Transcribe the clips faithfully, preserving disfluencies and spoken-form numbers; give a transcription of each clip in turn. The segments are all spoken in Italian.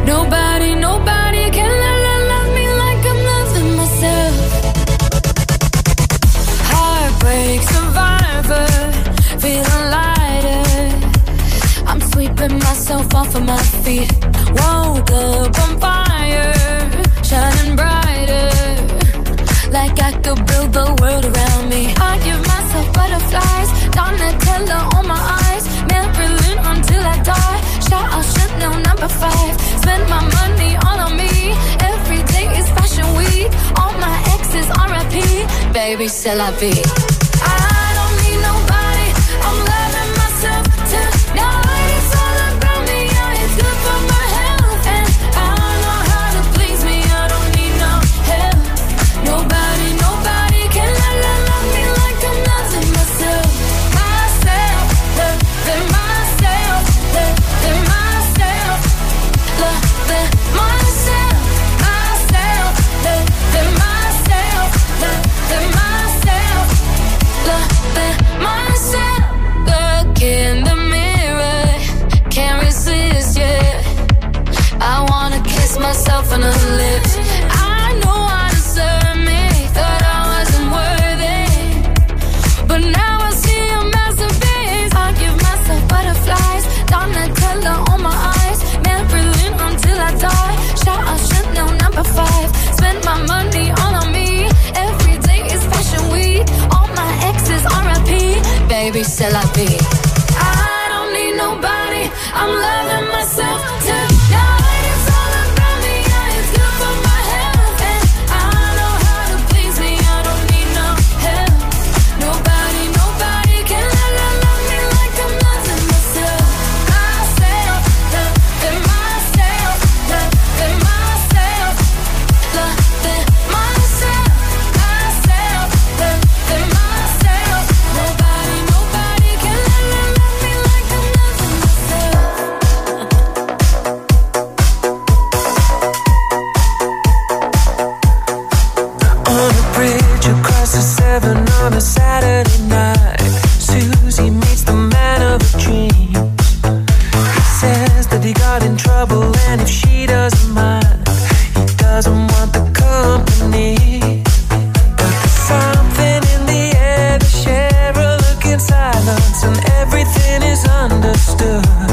Nobody, nobody can love, love, love me like I'm loving myself. Heartbreak survivor, feeling lighter. I'm sweeping myself off of my feet. Woke up on fire, shining brighter. Like I could build the world around me. I give myself butterflies, Donatella on my eyes, Marilyn until I die. Shout out Chanel number five. Spend my money all on me. Every day is fashion week. All my exes R I P. Baby, c'est la vie. I don't need nobody. I'm loving myself tonight. It's all about me. Yeah, it's good for my health, and I know how to please me. I don't need no help. Nobody, nobody can love, love, love me like I'm loving myself. Myself, loving myself, loving myself, loving myself, myself, loving myself, loving myself, loving myself. Look in the mirror, can't resist, yeah. I wanna kiss myself on the lips. I know I deserve me, thought I wasn't worthy, but now I see a masterpiece. I give myself butterflies, Donatella on my eyes, Marilyn until I die. Shout out Chanel number five. Spend my money all on me. Every day is fashion week. All my exes R I P. Baby, c'est la vie. I don't need nobody. I'm loving myself tonight. It's all about me. Yeah, it's good for my health, and I know how to please me. I don't need no help. Nobody, nobody can love, love, love me like I'm loving myself. Myself, loving myself, loving myself, loving myself, myself, loving myself. Nobody, nobody can love, love, love me like I'm loving myself. On a bridge across the Severn on a Saturday night, Susie meets the man of her dreams. He says that he got in trouble, and if she doesn't mind, he doesn't want the company. But there's something in the air, they share a look in silence, and everything is understood.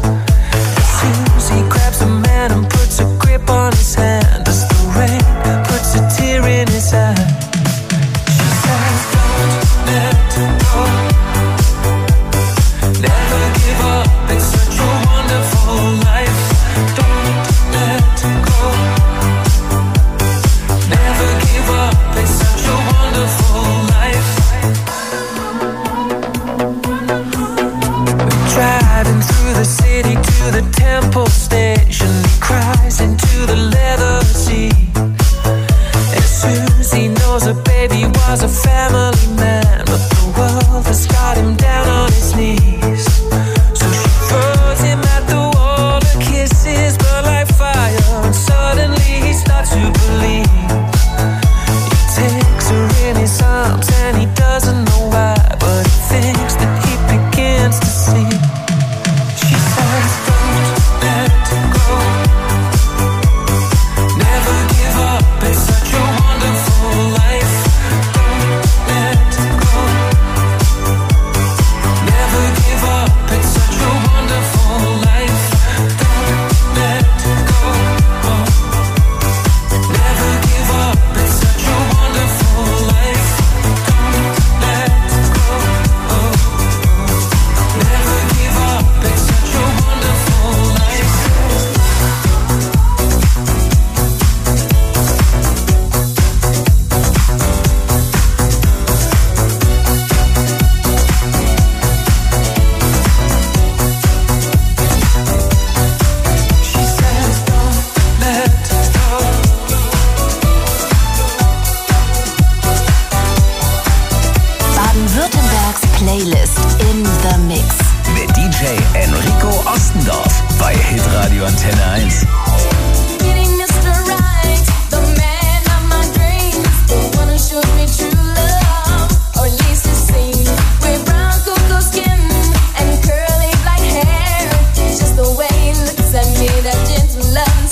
Susie grabs the man and puts a grip on his hand as the rain puts a tear in his eye. She says, don't let go, never give up, it's such a wonderful life. Don't let go, never give up, it's such a wonderful life. We're driving through the city to the Temple Station. He cries into the leather seat. And Susie knows her baby was a family man, but the world has got him down on his knees. So she throws him at the wall, her kisses burn like fire, and suddenly he starts to believe. He takes her in his arms and he doesn't know why, but he thinks that he begins to see. She says, don't let go, never give up, it's such a wonderful life. Don't let go, never give up, it's such a wonderful life. Don't let go, never give up, it's such a wonderful life. Don't let go, never give up, it's such a wonderful life. She says, don't let go. Baden-Württembergs Playlist in the Mix. Mit D J Enrico Ostendorf bei Hitradio Antenne eins. Meeting Mister Right, the man of my dreams, the one who showed me true love, or at least it seemed. With brown cocoa skin and curly black hair, just the way he looks at me, that gentle love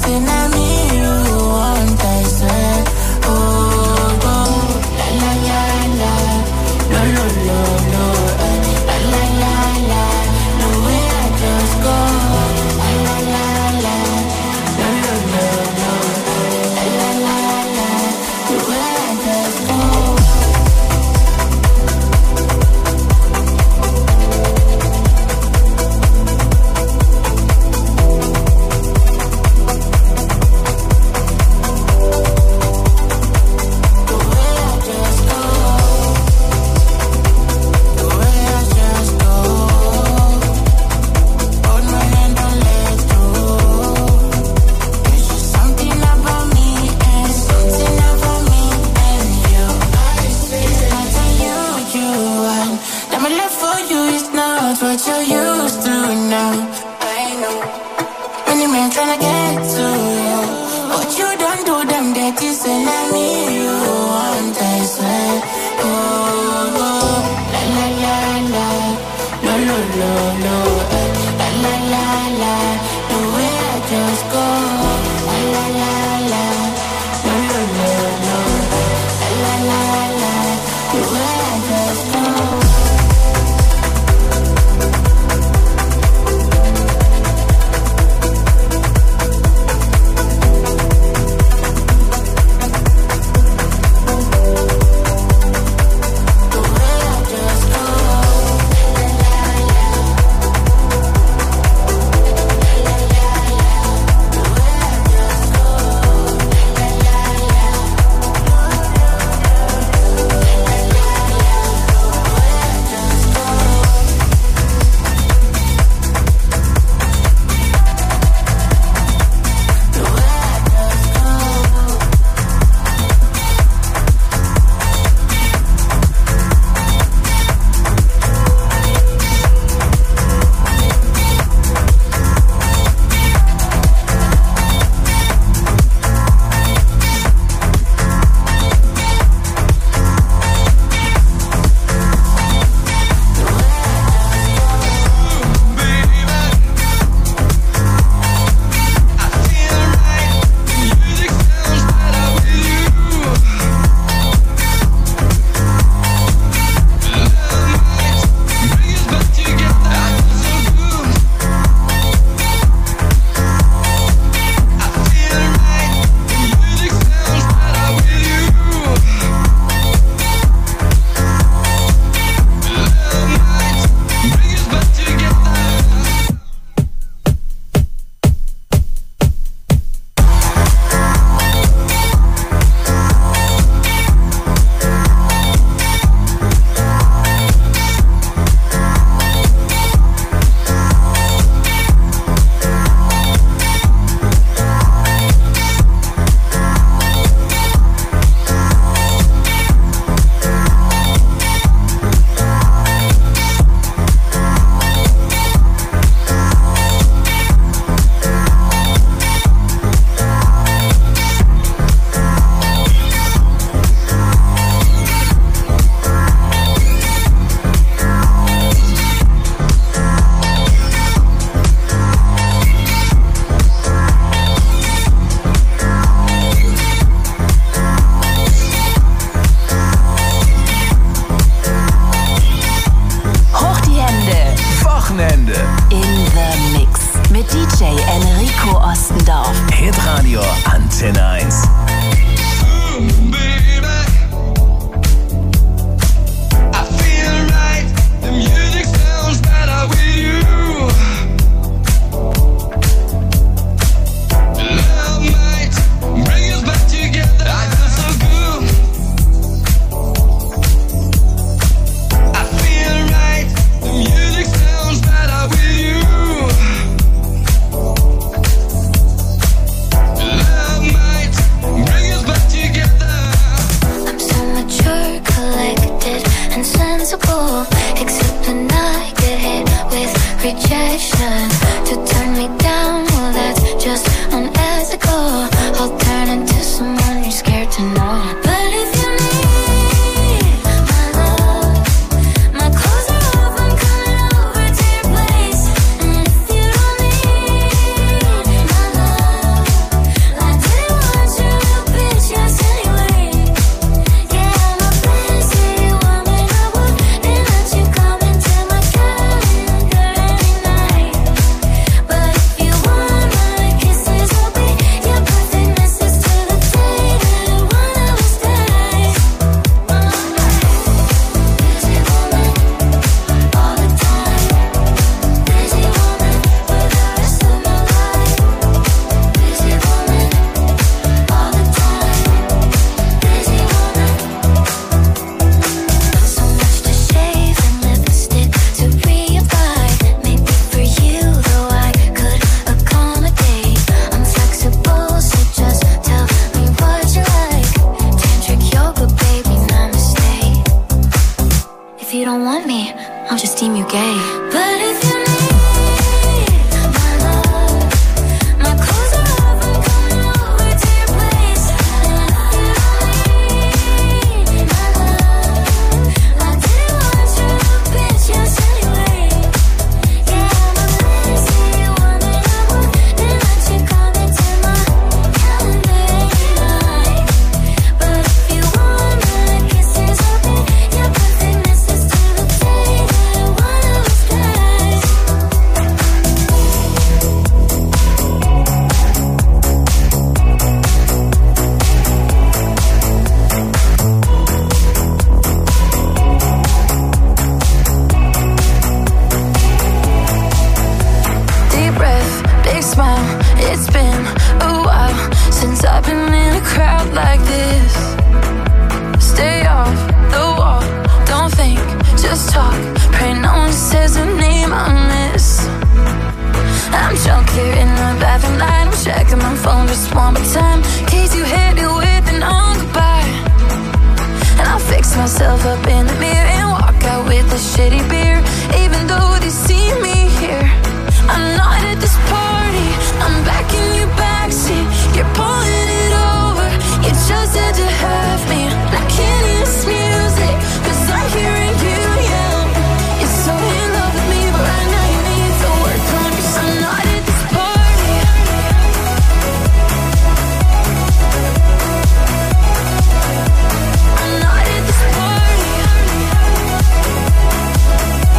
say na me you want, I swear. Oh, oh, la la la la, lo lo lo lo, la la la la, the way I just go, la la la la, lo lo lo lo, la la la la, the way I just go. What you used to now, I know. Many men tryna get to you, but you don't do them dirty. Say let me you want, I swear. Oh, oh, la la la la, lo lo lo lo, la la la la, the way I just go, la la la la, lo lo lo lo, la la la la, the way I just go. Hitradio Antenne eins. Love might bring us back together. seem you gay. But if you need my love, my clothes are off, I'm coming over to your place. If you need my love, I didn't want you to bitch yes anyway. Yeah, I'm a lazy one that I want, then I check on it to my calendar night. But if you want my kisses open, your perfectness is to the day that I wanna lose guys. Deep breath, big smile. It's been a while since I've been in a crowd like this. Stay off the wall, don't think, just talk. Pray no one says the name I miss. I'm drunk here in the bathroom light. I'm checking my phone just one more time, in case you hit it with an on goodbye. And I'll fix myself up in the mirror and walk out with a shitty beer. Even though they see me here, I'm not at this party. I'm back in your backseat. You're pulling it over. You just had to have me. I can't hear this music, cause I'm hearing you yell. You're so in love with me, but right now you need to work on you. I'm not at this party. I'm not at this party.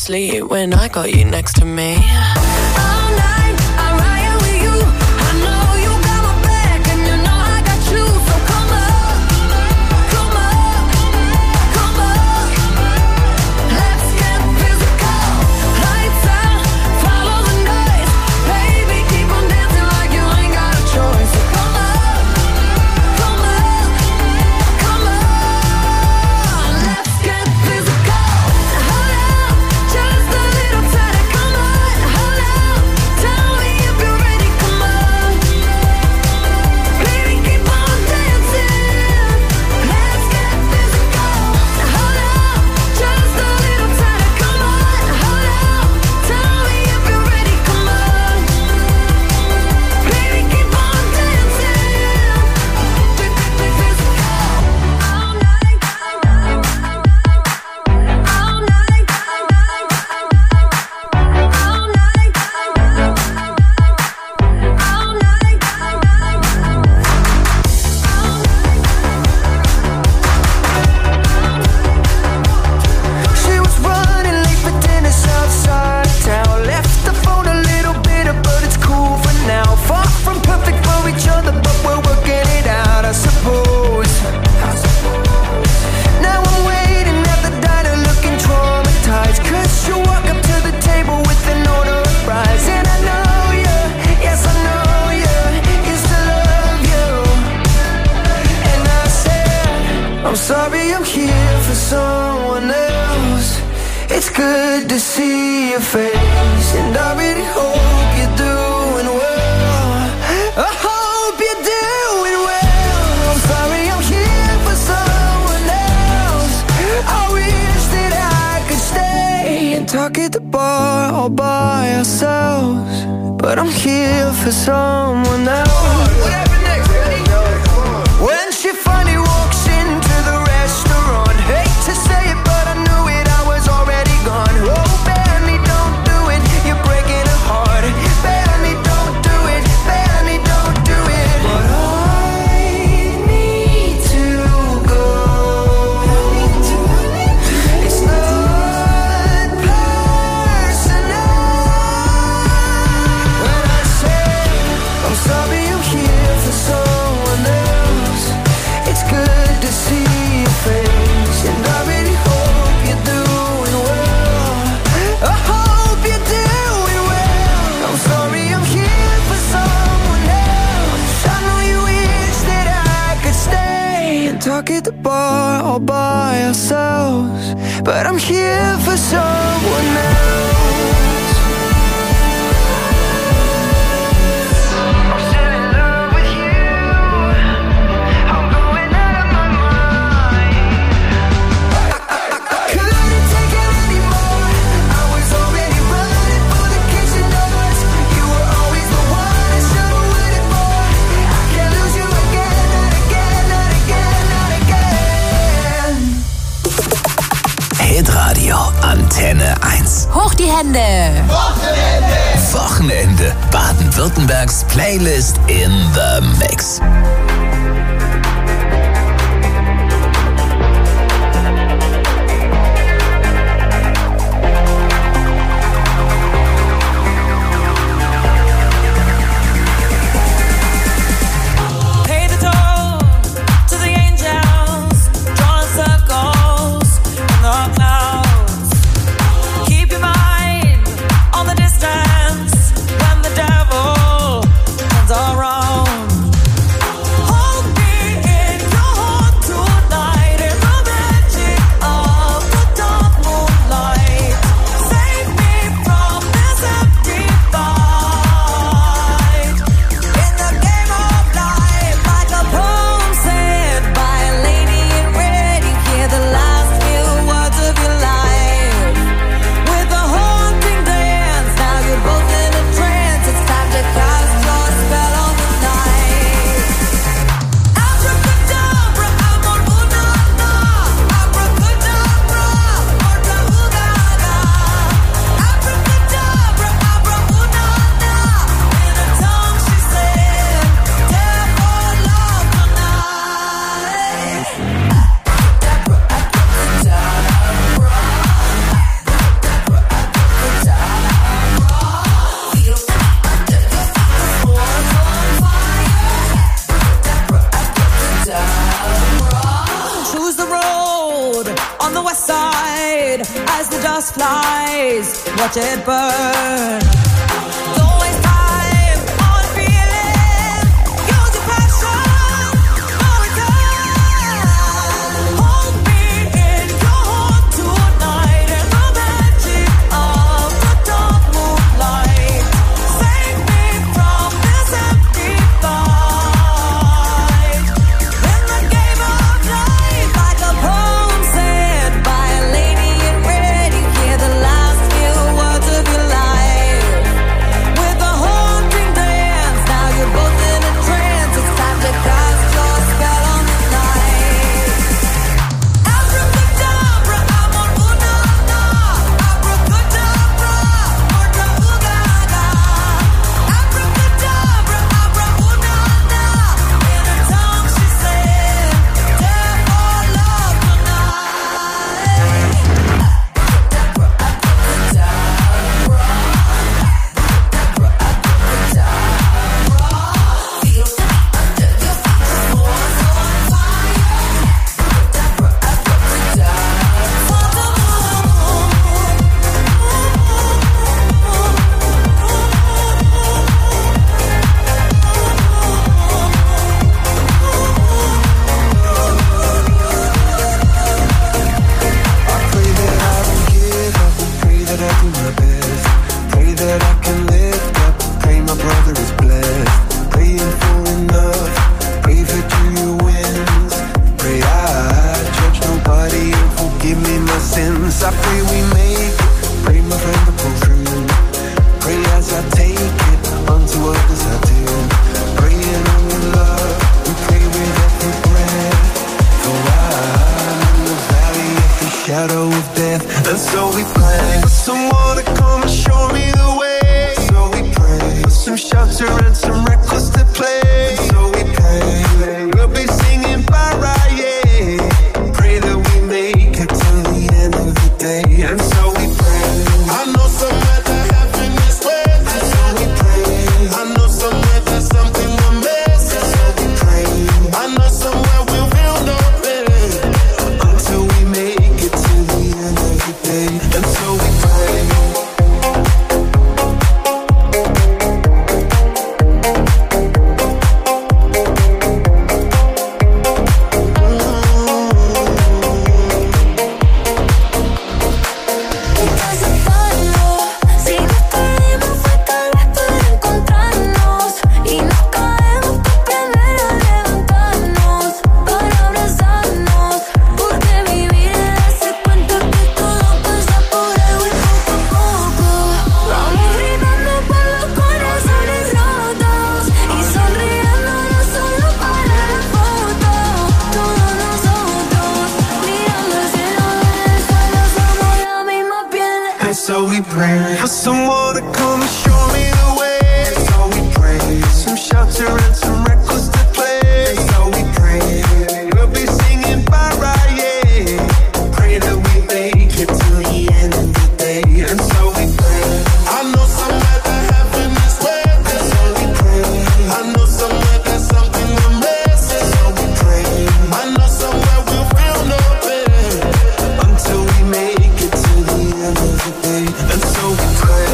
sleep when I got you next to me. All night, I ride with you. I know you got my back and you know I got you. So come up, come up, come up. Let's get physical. Lights out, follow the noise. Baby, keep on dancing like you ain't got a choice. So come up, come up, come on. Let's get physical. Hold up, just a little tighter. Come on, hold up. Tell me if you're ready. Come on, baby, keep on dancing. Let's get physical. Hold up, just a little tighter. Come on, hold up. Tell me if you're ready. Come on, baby, keep on dancing. Physical. All night, all night, all night, all night, She was running late for dinner outside town. Left the phone a little bitter, but it's cool for now. Far from perfect for each other, but we're working it out, I suppose. Now I'm waiting at the diner looking traumatized, 'cause you walk up to the table with an order of fries. And I know you, yes I know you, used to love you. And I said, I'm sorry I'm here for someone else. It's good to see your face, and I really hope you're doing well. I hope you're doing well. I'm sorry I'm here for someone else. I wish that I could stay and talk at the bar all by ourselves, but I'm here for someone else. What happened next? When she finally walks into the restaurant, hate to say it, but I knew it, I was already gone. Oh, Benny, don't do it, you're breaking her heart. Benny, don't do it, Benny, don't do it. But I need to go. It's not personal. When I say I'm sorry I'm here for someone else, it's good to see your face, and I really hope you're doing well. I hope you're doing well. I'm sorry I'm here for someone else. I know you wish that I could stay and talk at the bar all by ourselves, but I'm here for someone else. I'm still in love with you. I'm going out of my mind. I couldn't take it anymore. I was already running for the kitchen doors. You were always the one I should have waited for. I can't lose you again, not again, not again, not again. Hitradio Antenne eins. Hoch die Hände. Wochenende. Baden-Württembergs Playlist in the Mix. Pay the toll to the angels, drawing circles in the clouds. Keep your mind on the distance when the devil turns around. as the dust flies, watch it burn. Don't waste time on feeling, use your passion for a time. Hold me in your heart tonight in the magic of the dark moonlight. Save me from this empty fight. In the game of life, like a poem said by a lady in red, you hear the last few words of your life. With a haunting dance, now you're both in a trance. It's time to cast your spell on the night. Abracadabra, amor, una, na. Abracadabra, morta, ugaga. Abracadabra, abra, una, na. In her tongue she said, "Death or love tonight." Pray that I do my best. Pray that I can lift up. Pray my brother is blessed. Praying for enough. Pray for your wins. Pray I judge nobody and forgive me my sins. I pray we make it. Pray my friend to pull through. Pray as I take it unto others I do. Praying on your love. We pray with every breath. For I'm in the valley of the shadow of death. And so we pray for someone to come and show me the way. So we pray for some shelter and some records to play. So we pray we'll be singing Mariah. Pray that we make it to the end of the day. And so we pray. I know somewhere that heaven is waiting. And so we pray. I know somewhere that something will miss. And so we pray. I know somewhere we'll feel no pain until we make it to the end of the day. And so we pray. Si nos perdimos fue tal vez para encontrarnos y nos caemos para aprender a levantarnos, para abrazarnos, porque vivir es darse cuenta que todo pasa por algo y poco a poco vamos gritando por los corazones rotos y sonriendo no solo para la foto. Todos nosotros mirando el cielo del suelo somos la misma piel. And so we pray for someone to come and show me the way. And so we pray some shelter and some records to play. And so we pray we'll be singing Mariah. Pray that we make it to the end of the day. And so we pray. I know somewhere that heaven is waiting. And so we pray. I know somewhere that something will miss. And so we pray. I know somewhere we'll feel no pain until we make it to the end of the day. And so we pray.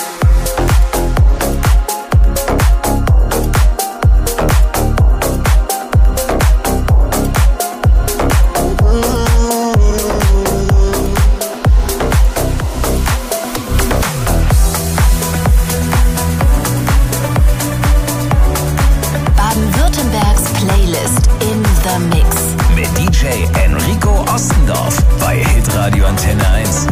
Baden-Württembergs Playlist in the Mix. Mit D J Enrico Ostendorf bei Hitradio Antenne eins.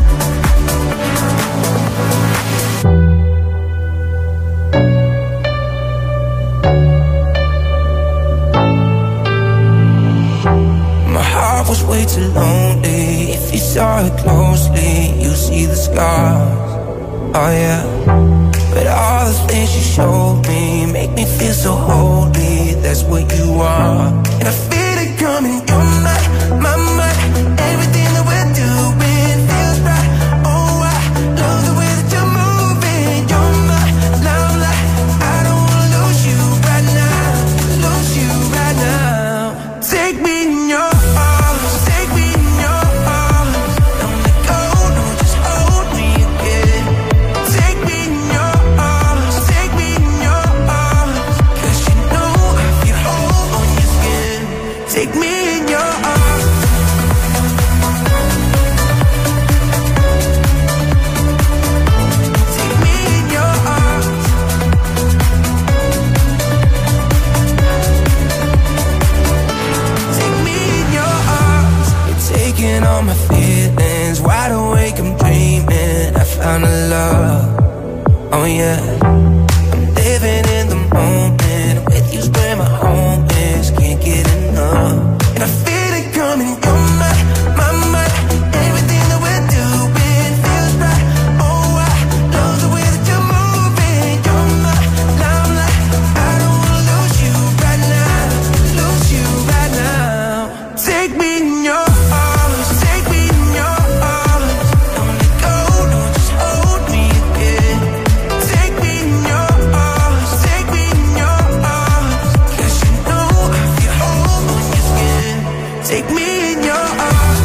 My heart was way too lonely. If you saw it closely, you see the scars. Oh yeah. But all the things you showed me make me feel so holy. That's what you are. And I feel it coming. You're my, my, my. Everything that we're doing feels right. Oh, I love the way that you're moving. You're my love light. I don't wanna lose you right now. Lose you right now. Take me in your arms. Take me in your arms. Don't let go, no, just Take me in your arms. Take me in your arms. Take me in your arms. You're taking all my feelings. Wide awake, I'm dreaming. I found a love. Oh yeah. I'm living in the moment. With you's where my home is. Can't get enough. And I feel it coming. You're my, my, my. Everything that we're doing feels right. Oh, I love the way that you're moving. You're my limelight. I don't wanna lose you right now. Lose you right now. Take me in your arms. Take me in your arms. Don't let go. Don't just hold me again. Take me in your arms. Take me in your arms. 'Cause you know I feel home on your skin. Take me in your arms.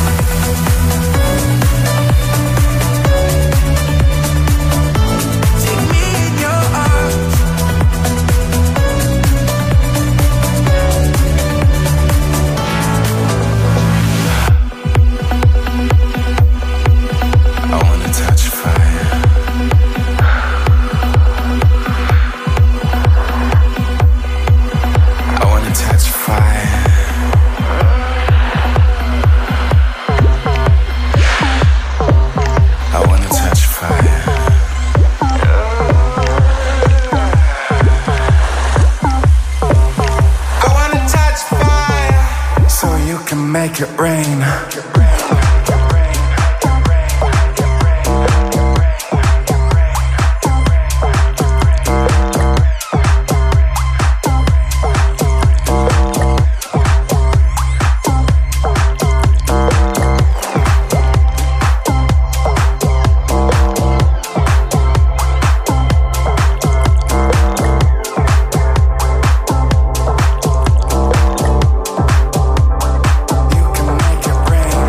Take me in your arms. I wanna touch fire. I wanna touch fire. I wanna touch fire. I wanna touch fire. So you can make it rain. You can make it rain.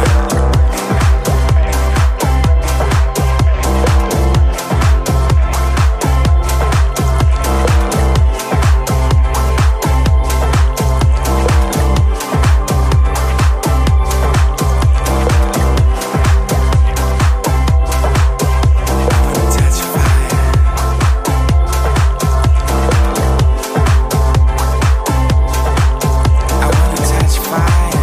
Touch fire. I wanna touch fire.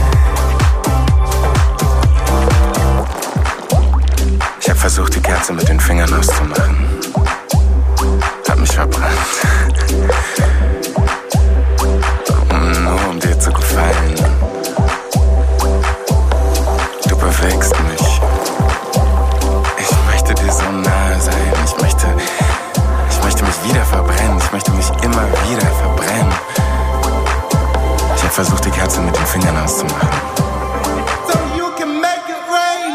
Ich hab versucht, die Kerze mit den Fingern auszumachen. Hab mich verbrannt. Nur um dir zu gefallen. Du bewegst mich. Ich möchte dir so nahe sein. Ich möchte, ich möchte mich wieder verbrennen. Ich möchte mich immer wieder verbrennen. Ich hab versucht, die Kerze mit den Fingern auszumachen. So you can make it rain.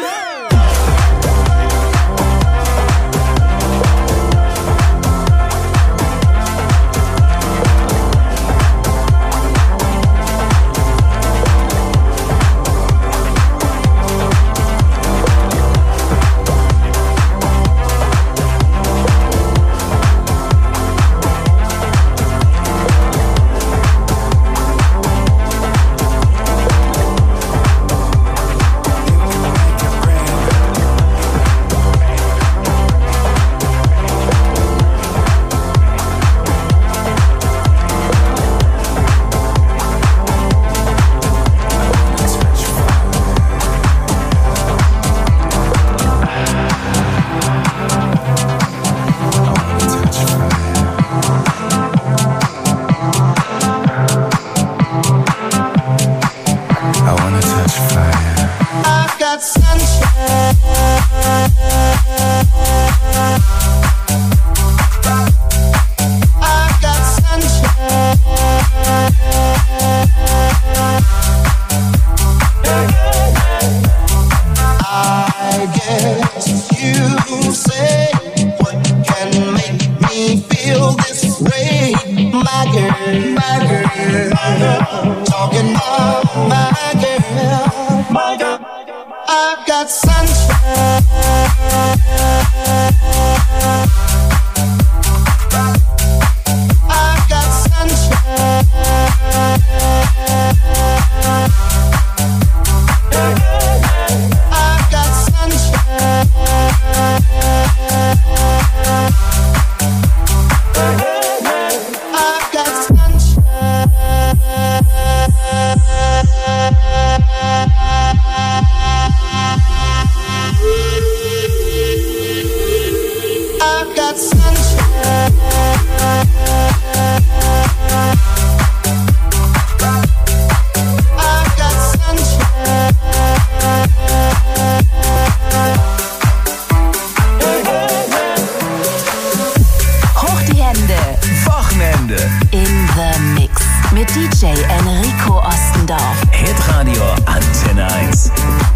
D J Enrico Ostendorf. Hitradio Antenne eins.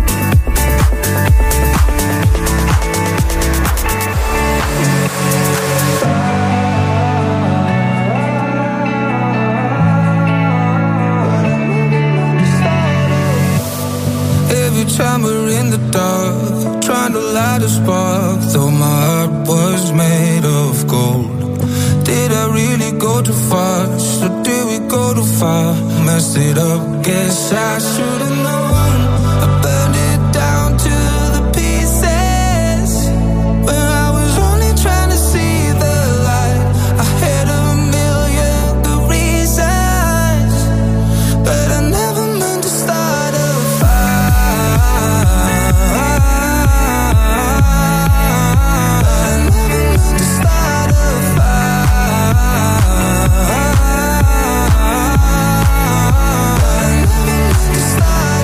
Every time we're in the dark, trying to light a spark, though my heart was made of gold. Did I really go too fast, or did we go too far? Messed it up, guess I should've known. I burned it down to the pieces, when I was only trying to see the light. I had a million good reasons, but I never meant to start a start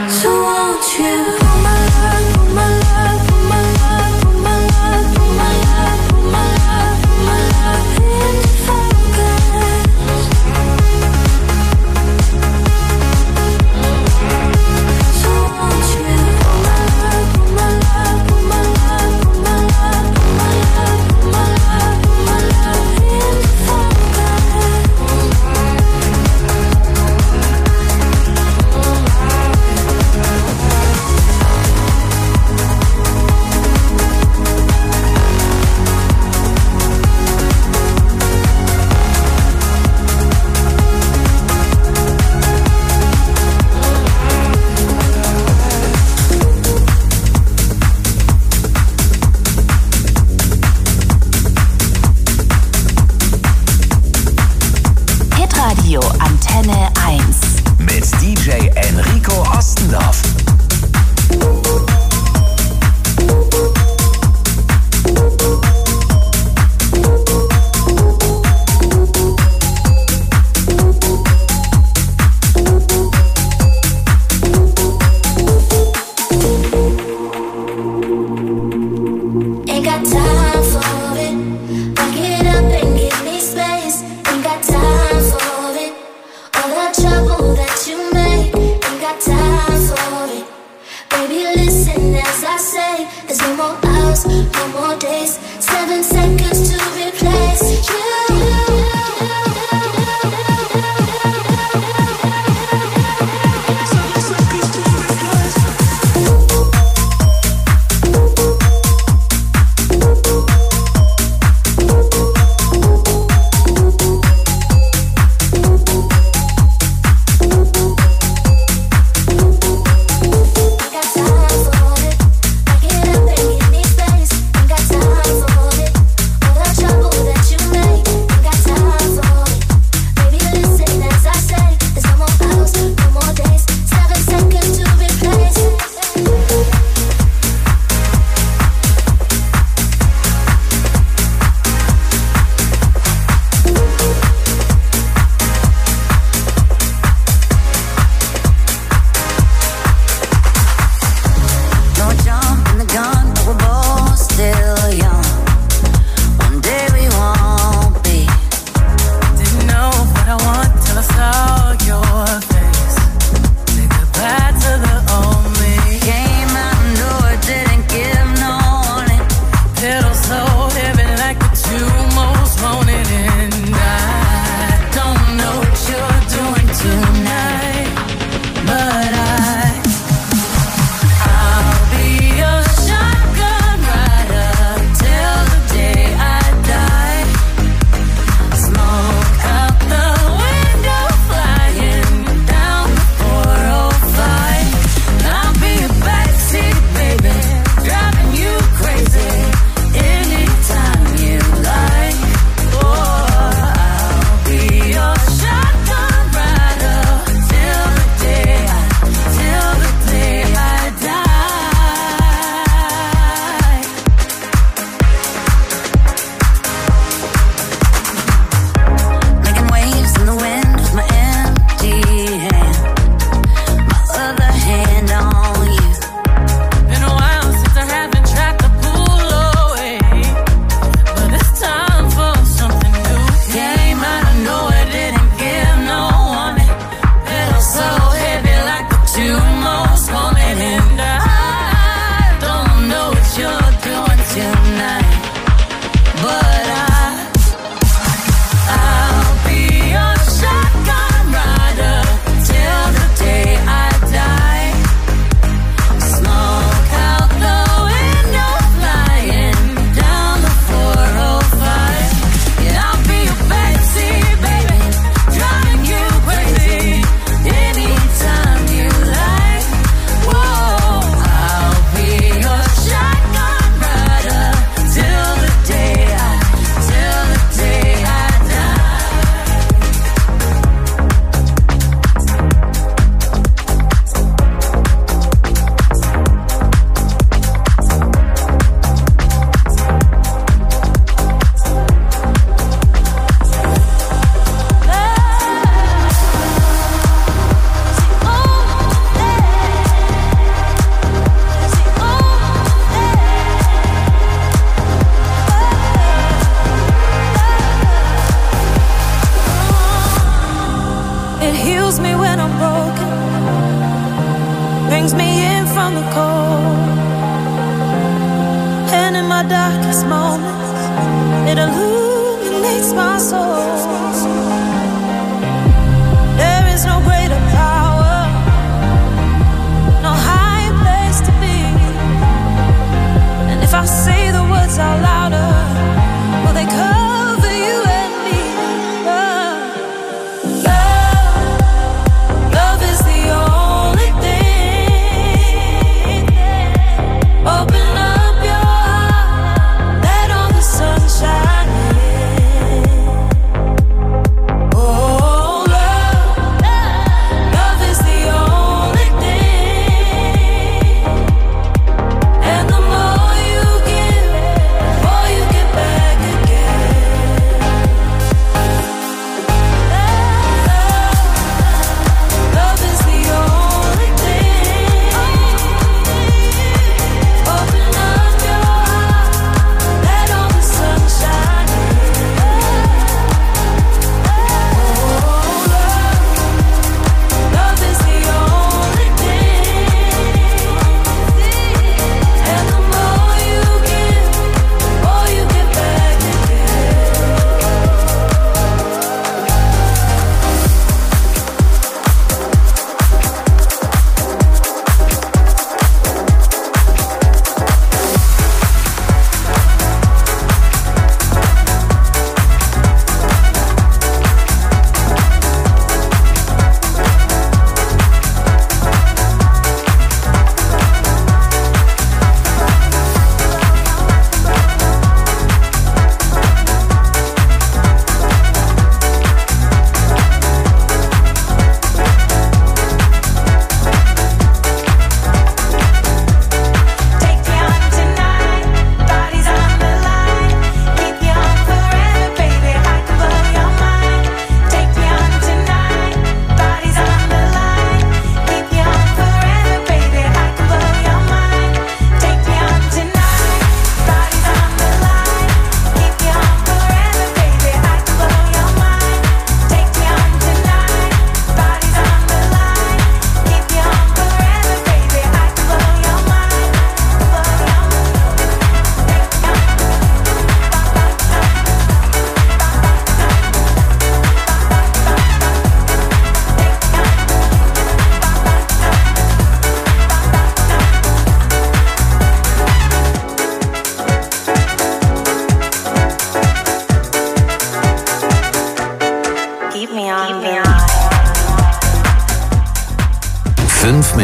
So won't you put my love, put my love, put my love, put my love, put my love, put my love, put my love into focus. So won't you put my love, put my love, put my love, put my love, put my love, put my love, put my love into focus.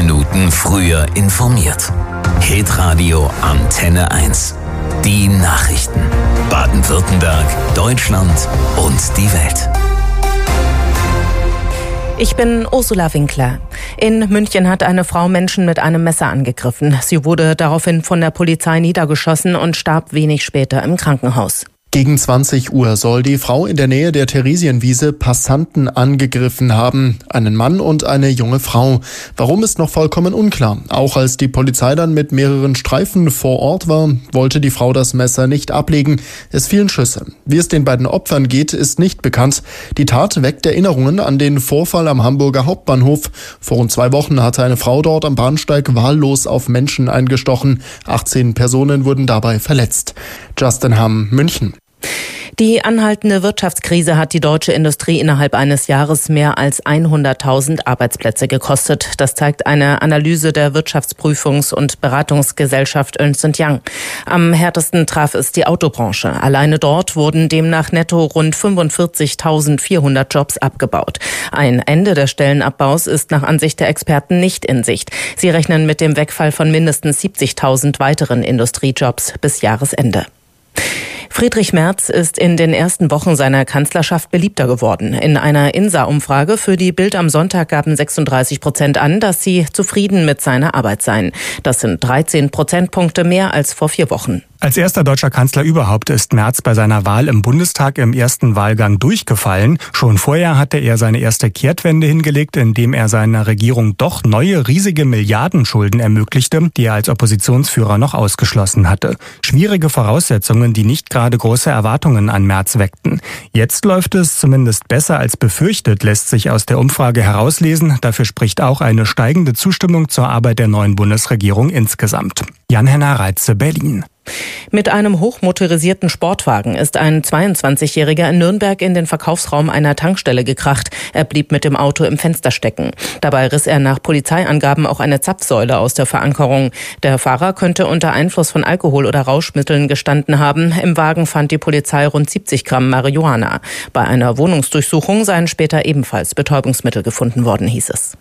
Minuten früher informiert. Hitradio Antenne eins. Die Nachrichten. Baden-Württemberg, Deutschland und die Welt. Ich bin Ursula Winkler. In München hat eine Frau Menschen mit einem Messer angegriffen. Sie wurde daraufhin von der Polizei niedergeschossen und starb wenig später im Krankenhaus. Gegen zwanzig Uhr soll die Frau in der Nähe der Theresienwiese Passanten angegriffen haben. Einen Mann und eine junge Frau. Warum ist noch vollkommen unklar. Auch als die Polizei dann mit mehreren Streifen vor Ort war, wollte die Frau das Messer nicht ablegen. Es fielen Schüsse. Wie es den beiden Opfern geht, ist nicht bekannt. Die Tat weckt Erinnerungen an den Vorfall am Hamburger Hauptbahnhof. Vor rund zwei Wochen hatte eine Frau dort am Bahnsteig wahllos auf Menschen eingestochen. achtzehn Personen wurden dabei verletzt. Justin Hamm, München. Die anhaltende Wirtschaftskrise hat die deutsche Industrie innerhalb eines Jahres mehr als hunderttausend Arbeitsplätze gekostet. Das zeigt eine Analyse der Wirtschaftsprüfungs- und Beratungsgesellschaft Ernst und Young. Am härtesten traf es die Autobranche. Alleine dort wurden demnach netto rund fünfundvierzigtausendvierhundert Jobs abgebaut. Ein Ende des Stellenabbaus ist nach Ansicht der Experten nicht in Sicht. Sie rechnen mit dem Wegfall von mindestens siebzigtausend weiteren Industriejobs bis Jahresende. Friedrich Merz ist in den ersten Wochen seiner Kanzlerschaft beliebter geworden. In einer INSA-Umfrage für die Bild am Sonntag gaben sechsunddreißig Prozent an, dass sie zufrieden mit seiner Arbeit seien. Das sind dreizehn Prozentpunkte mehr als vor vier Wochen. Als erster deutscher Kanzler überhaupt ist Merz bei seiner Wahl im Bundestag im ersten Wahlgang durchgefallen. Schon vorher hatte er seine erste Kehrtwende hingelegt, indem er seiner Regierung doch neue riesige Milliardenschulden ermöglichte, die er als Oppositionsführer noch ausgeschlossen hatte. Schwierige Voraussetzungen, die nicht gerade große Erwartungen an Merz weckten. Jetzt läuft es zumindest besser als befürchtet, lässt sich aus der Umfrage herauslesen. Dafür spricht auch eine steigende Zustimmung zur Arbeit der neuen Bundesregierung insgesamt. Jan-Henner Reitze, Berlin. Mit einem hochmotorisierten Sportwagen ist ein zweiundzwanzigjähriger in Nürnberg in den Verkaufsraum einer Tankstelle gekracht. Er blieb mit dem Auto im Fenster stecken. Dabei riss er nach Polizeiangaben auch eine Zapfsäule aus der Verankerung. Der Fahrer könnte unter Einfluss von Alkohol oder Rauschmitteln gestanden haben. Im Wagen fand die Polizei rund siebzig Gramm Marihuana. Bei einer Wohnungsdurchsuchung seien später ebenfalls Betäubungsmittel gefunden worden, hieß es.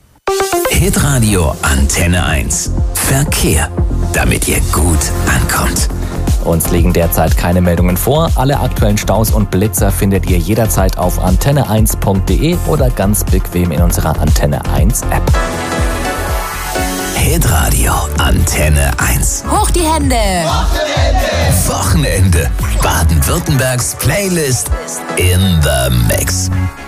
Hitradio Antenne eins. Verkehr. Damit ihr gut ankommt. Uns liegen derzeit keine Meldungen vor. Alle aktuellen Staus und Blitzer findet ihr jederzeit auf antenne eins punkt de oder ganz bequem in unserer Antenne eins App. Hitradio Antenne eins. Hoch die Hände! Hoch die Hände! Wochenende. Baden-Württembergs Playlist in the Mix.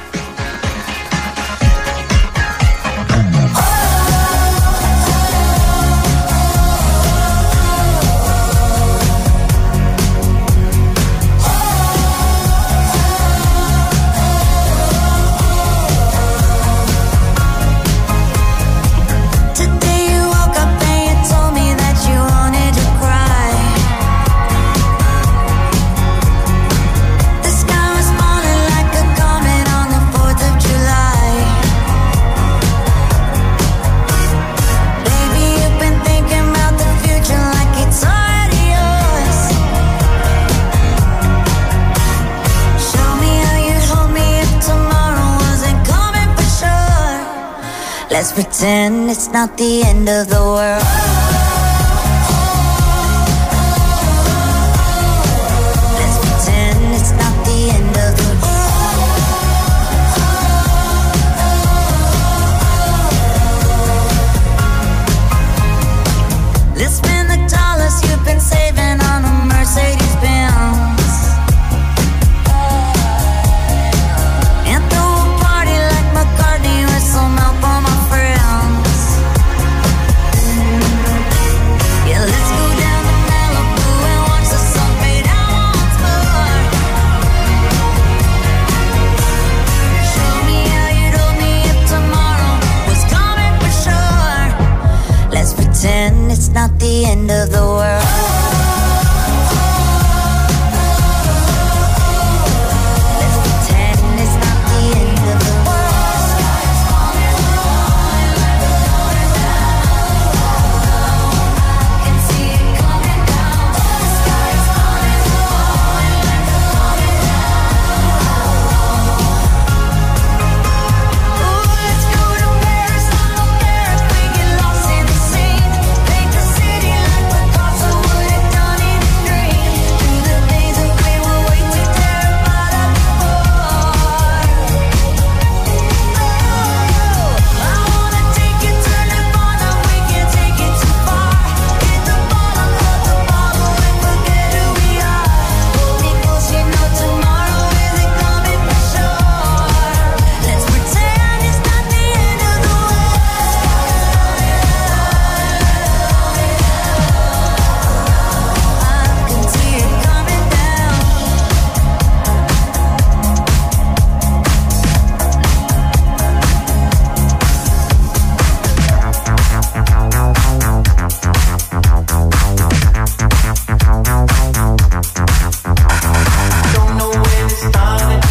Let's pretend it's not the end of the world. Let's pretend it's not the end of the world. Let's spend the dollars you've been saving on a Mercedes Benz. It's not the end of the world.